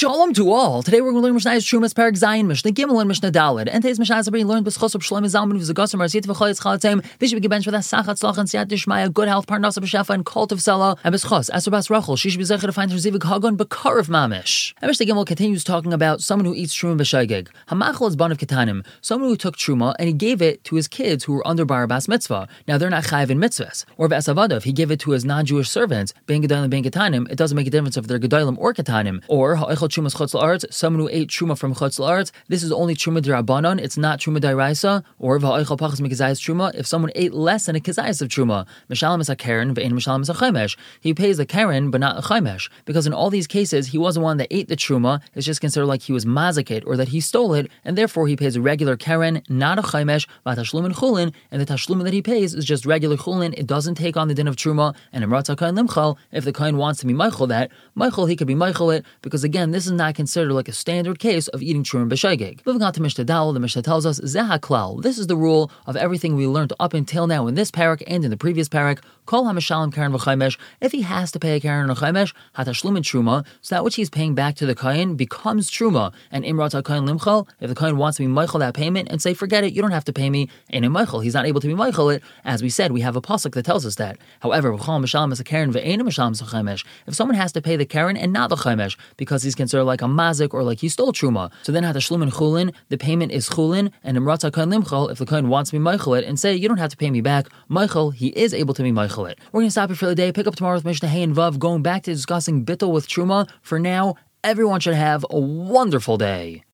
Shalom to all. Today we're going to learn Mishnah's Trumas Parak Zayin, Mishnah Gimel, and Mishnah Daled. And today's Mishnah is already learned B'schos of Shlomo Zalman V'Zagosim Rasit V'Choyetz Chalatem. They should be given for that Sachat Tzlach and Siyat Dishmaya, good health, Parnasa B'Shefa, and Cult of Sela. And B'schos, Asur Bas Rachel, she should be zecher to find her Zivig Hagon B'Kar of Mamish. And Mishnah Gimel continues talking about someone who eats Truma B'Shaygeg. Hamachal is Ban of Ketanim, someone who took Truma and he gave it to his kids who were under Bar Bas Mitzvah. Now they're not Chayiv in Mitzvahs. Or V'Asavadav, he gave it to his non-Jewish servants, being Gedalim, being Ketanim. It doesn't make a difference if they're Gedalim or Ketanim. Or Ha'echel Trumas Chutz La'aretz, someone who ate Truma from Chutz La'aretz. This is only Truma D'Rabbanan, it's not Truma D'Oraisa. Or V'Ha'echel Pachas Mikazayas Truma, if someone ate less than a Kazayas of Truma. Mishalim is a Karen, V'ein Mishalim is a Chaimesh. He pays the Karen, but not a Chaimesh. Because in all these cases, he wasn't one that ate the Truma, it's just considered like he was mazakit, or that he stole it, and therefore he pays a regular Karen, not a Chaimesh, V'Tashlumin Chulin, and the Tashlumin that he pays is just regular Chulin, it doesn't take on the din of Truma, and in Ratzah Kain Limchal, if the Kain wants to be Michael that, Michael, he could be Michael it, because again, this is not considered like a standard case of eating Truma B'Shaygeg. Moving on to Mishnah Dal, the Mishnah tells us, Zeh HaKlal, this is the rule of everything we learned up until now in this parak and in the previous parak, Kol HaMishalim Karen V'Chaimesh, if he has to pay a Karen or Chaimesh, HaTashlumin Truma, so that which he's paying back to the Kain becomes Truma, and Imrat HaKain Limchal, if the Kain wants to be Michael that payment and say, forget it, you don't have to pay me, and in Michael, he's not able to be Michael it, as we said, we have a pasuk that tells us that. However, V'chol HaMishalim is a Karen V'ein HaMishalim is a Chaimesh, if someone has to pay the Karen and not the Chaimesh, because he's considered like a mazik or like he stole Truma, so then HaTashlumin Chulin, the payment is Chulin, and Imrat HaKain Limchal, if the Kain wants to be Michael it and say, you don't have to pay me back, Michael, he is able to be Michael it. We're going to stop here for the day, pick up tomorrow with Mishnah Hey and Vav, going back to discussing Bittul with Truma. For now, everyone should have a wonderful day.